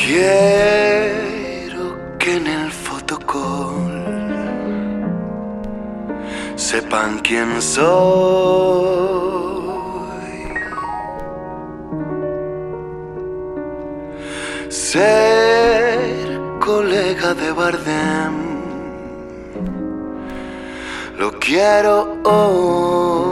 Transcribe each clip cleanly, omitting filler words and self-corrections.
Quiero que en el fotocall sepan quién soy. Ser colega de Bardem lo quiero hoy.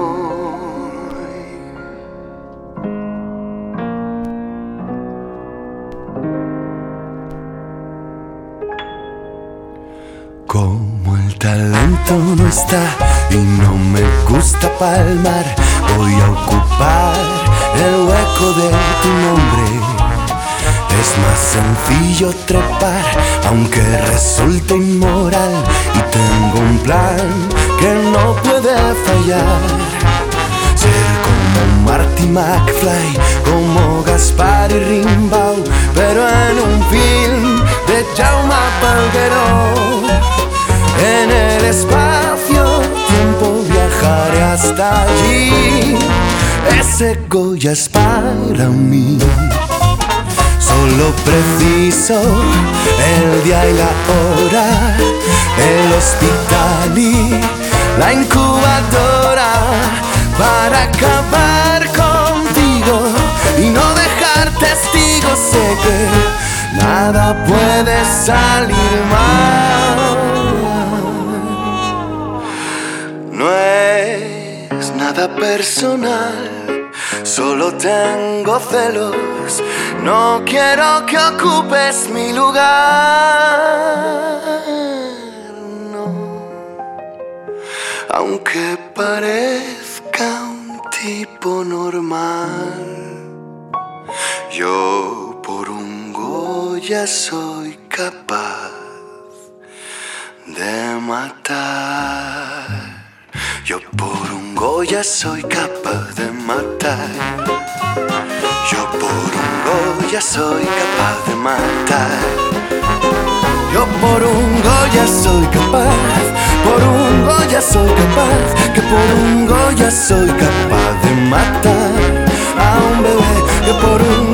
Como el talento no está y no me gusta palmar, voy a ocupar el hueco de tu nombre. Es más sencillo trepar, aunque resulte inmoral, y tengo un plan que no puede fallar. Ser como Marty McFly, como Gaspar y Rimbaud, pero en un film de Jaume Palguero. En el espacio-tiempo viajaré hasta allí. Ese Goya es para mí. Solo preciso el día y la hora, el hospital y la incubadora para acabar contigo y no dejar testigos. Sé que nada puede salir mal. No es nada personal, solo tengo celos. No quiero que ocupes mi lugar, no. Aunque parezca un tipo normal, yo por un Goya soy capaz de matar. Yo por un Goya soy capaz de matar. Yo por un Goya soy capaz de matar. Yo por un Goya soy capaz, por un Goya soy capaz, que por un Goya soy capaz de matar a un bebé. Que por un